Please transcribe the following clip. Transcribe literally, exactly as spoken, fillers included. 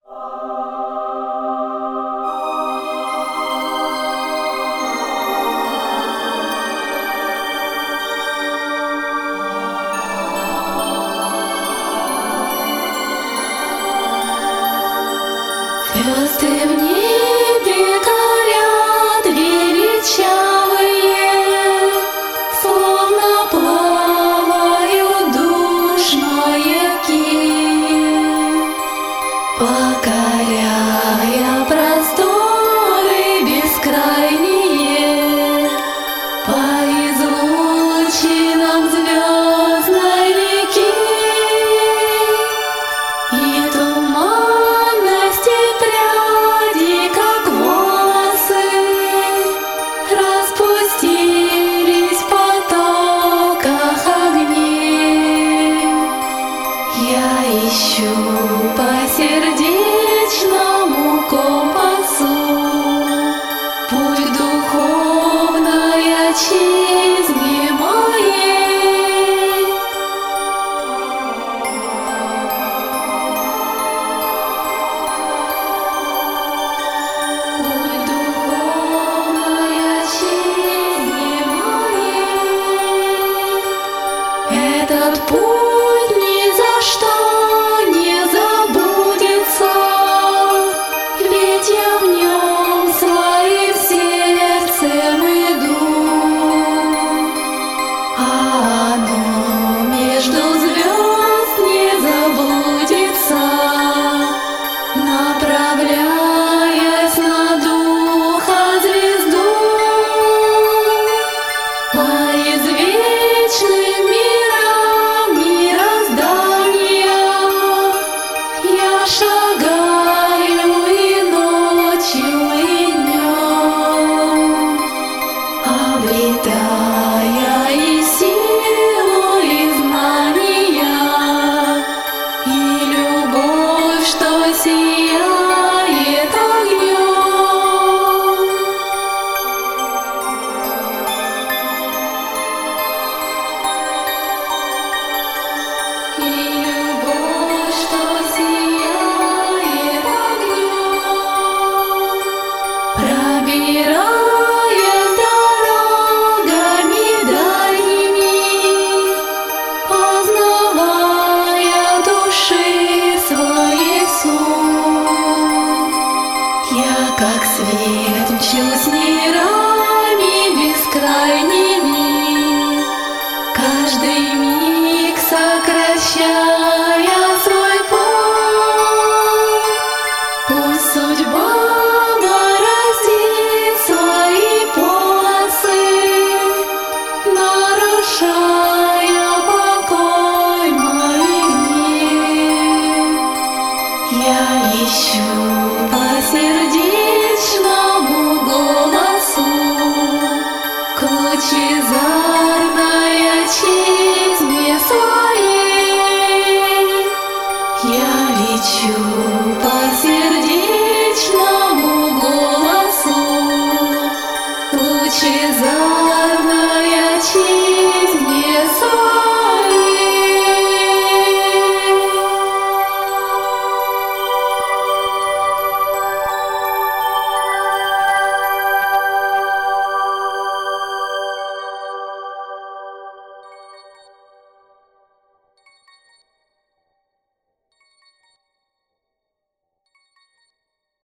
Звезды в небе горят величавые, словно плавают душ маяки, покоряя просторы бескрайние по излучинам звездной реки. И туманности пряди, как волосы, распустились в потоках огней. Я ищу по сердечному компасу путь духовной отчизне моей. Путь духовной отчизне моей. Этот путь ни за что не забудется, ведь я в нем своим сердцем иду, а оно между звезд не заблудится, направляясь на духа звезду. По извечным мирам мироздания я шагаю и ночью, и днем, обретая и силу, и знания, и любовь, что сияет огнем. И любовь, что сияет огнем. Пробираясь дорогами дальними, познавая души своих суть, я как свет мчусь мирами бескрайними, каждый миг сокращая свой путь. Пусть судьба бороздит свои полосы, нарушая покой моих дней. Я ищу по сердечному голосу к лучезарной отчизне своей. Я лечу